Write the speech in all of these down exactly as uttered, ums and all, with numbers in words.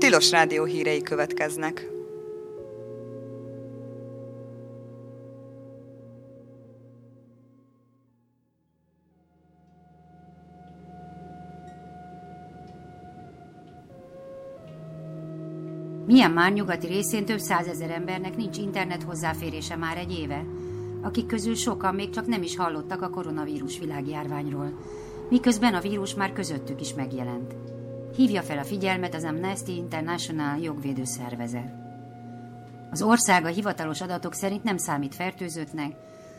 Tilos Rádió hírei következnek. Myanmar nyugati részén több százezer embernek nincs internet hozzáférése már egy éve, akik közül sokan még csak nem is hallottak a koronavírus világjárványról, miközben a vírus már közöttük is megjelent. Hívja fel a figyelmet az Amnesty International jogvédő szervezet. Az ország a hivatalos adatok szerint nem számít fertőzöttnek,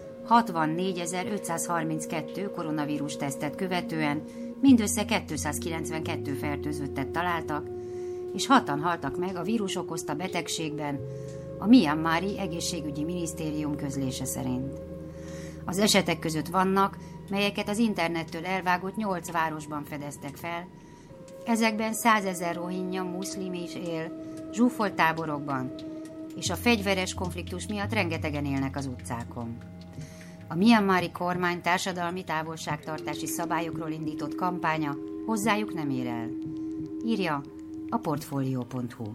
hatvannégyezer-ötszázharminckettő koronavírus tesztet követően mindössze kétszázkilencvenkettő fertőzöttet találtak, és hatan haltak meg a vírus okozta betegségben, a Myanmari Egészségügyi Minisztérium közlése szerint. Az esetek között vannak, melyeket az internettől elvágott nyolc városban fedeztek fel, ezekben százezer rohingya muszlim is él, zsúfolt táborokban, és a fegyveres konfliktus miatt rengetegen élnek az utcákon. A myanmari kormány társadalmi távolságtartási szabályokról indított kampánya hozzájuk nem ér el. Írja a portfolio pont hu.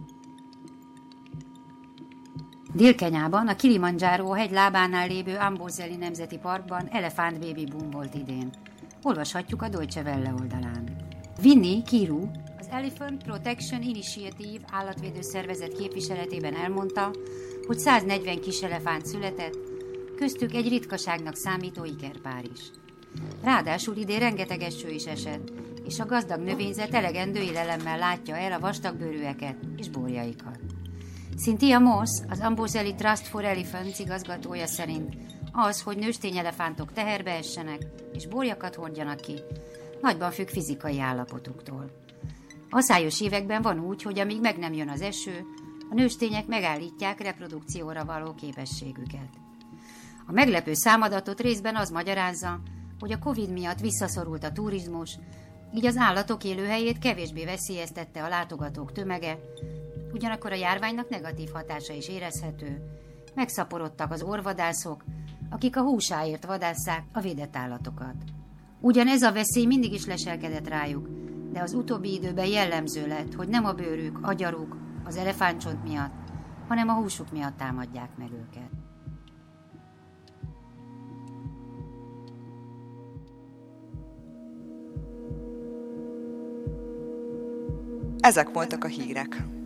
Dél-Kenyában, a Kilimanjaro hegy lábánál lévő Amboseli Nemzeti Parkban elefánt baby boom volt idén. Olvashatjuk a Deutsche Welle oldalán. Winnie Kiru, az Elephant Protection Initiative állatvédő szervezet képviseletében elmondta, hogy száznegyven kis elefánt született, köztük egy ritkaságnak számító ikerpár is. Ráadásul idén rengeteg eső is esett, és a gazdag növényzet elegendő élelemmel látja el a vastagbőrűeket és borjaikat. Cynthia Moss, az Amboseli Trust for Elephants igazgatója szerint az, hogy nőstény elefántok teherbe essenek és borjakat hordjanak ki, nagyban függ fizikai állapotuktól. Aszályos években van úgy, hogy amíg meg nem jön az eső, a nőstények megállítják reprodukcióra való képességüket. A meglepő számadatot részben az magyarázza, hogy a Covid miatt visszaszorult a turizmus, így az állatok élőhelyét kevésbé veszélyeztette a látogatók tömege, ugyanakkor a járványnak negatív hatása is érezhető. Megszaporodtak az orvadászok, akik a húsáért vadásszák a védett állatokat. Ugyan ez a veszély mindig is leselkedett rájuk, de az utóbbi időben jellemző lett, hogy nem a bőrük, agyaruk, az elefántcsont miatt, hanem a húsuk miatt támadják meg őket. Ezek voltak a hírek.